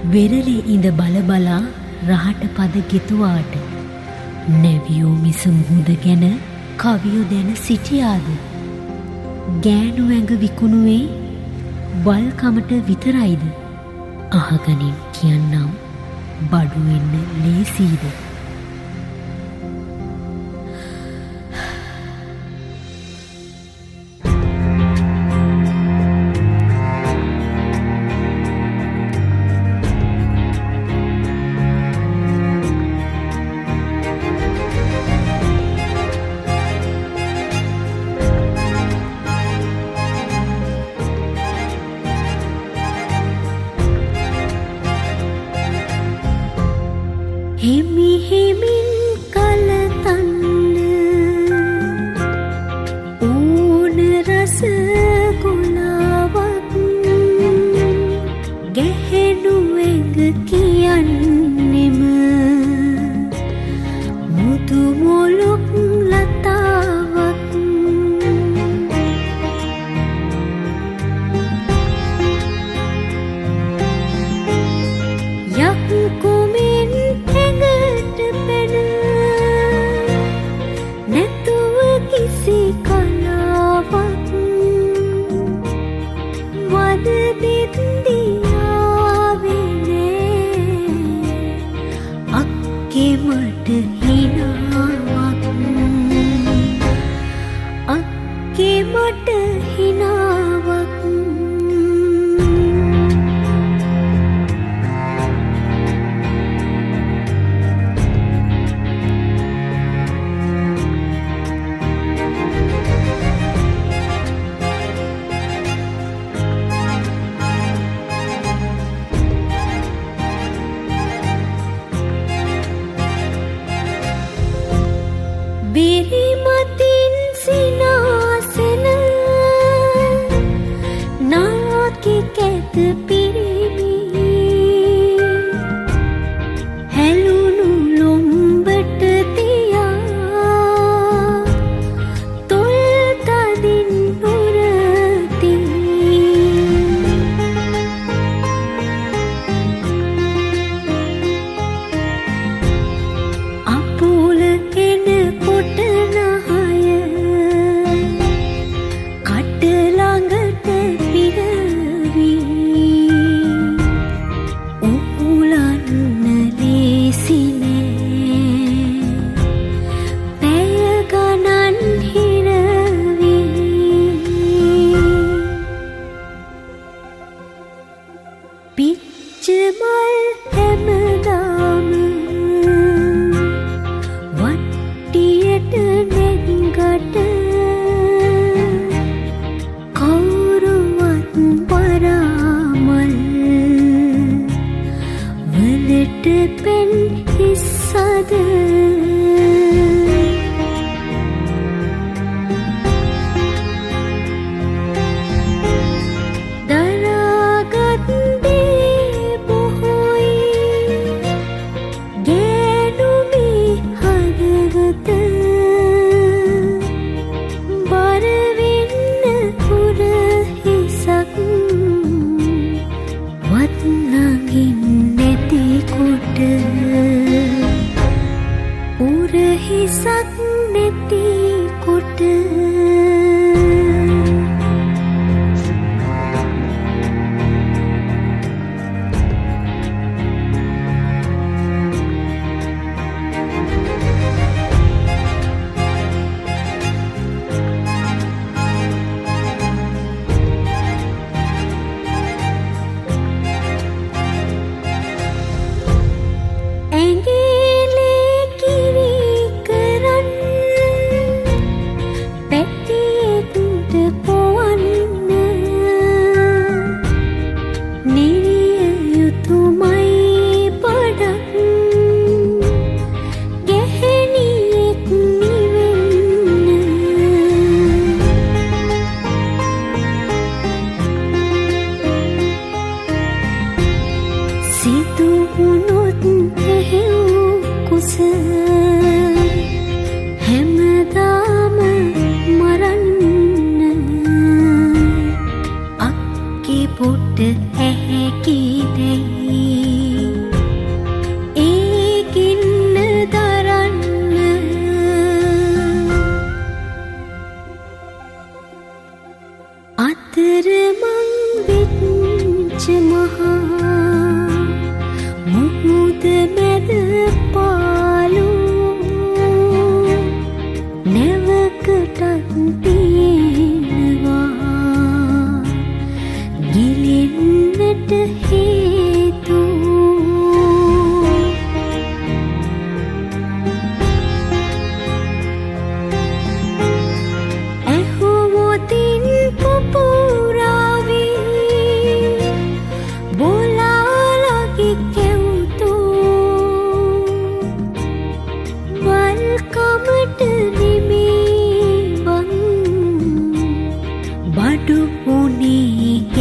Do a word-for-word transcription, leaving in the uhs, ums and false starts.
වෙරළේ ඉඳ බල බලා රහට පද ගෙතුවාට නැවියෝ මිස මුහුද ගැන කවියෝ දැන සිටියාද? ගෑනු ඇඟ විකුණුවේ වල්කමට විතරයිද? අහගනින් කියන්නම් බඩු වෙන්න ලේසීද? හිමි හිමින් කලතන්න ඕන රස ගුණාවක් ගැහෙනු ඇඟ කියන්නෙම මුතු මොලොක් ලතාවක් යක්කු කිසි කලාවක් වද බින්දියාවෙනේ අක්කේ මට හිනාවක් අක්කේ මට හිනාවක් බිරිමතින් සිනාසෙන අතරමං වෙච්ච මහා මුහුද මැද පාලු නැවකටත් තියෙනවා ගිලෙන්නට හේතු ඇහුවොතින් පුපුරාවී බොලාලගේ කෙවුතු වල්කමට නිමී බඩු උනේ